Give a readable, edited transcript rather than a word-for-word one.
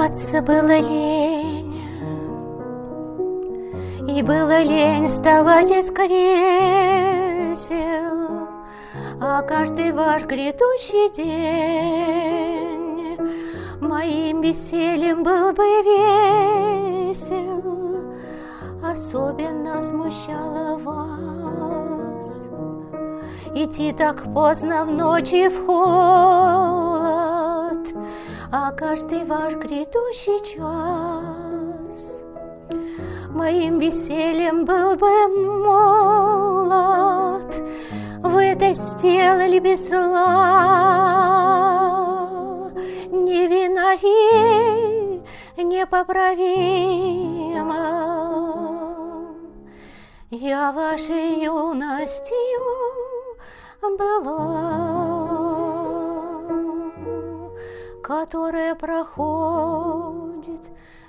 Одеваться было лень, и было лень вставать из кресел, а каждый ваш грядущий день моим весельем был бы весел. Особенно смущало вас идти так поздно в ночи в холод, а каждый ваш грядущий час моим весельем был бы молод. Вы это сделали без зла, невинно и непоправимо. Я вашей юностью была, которая проходит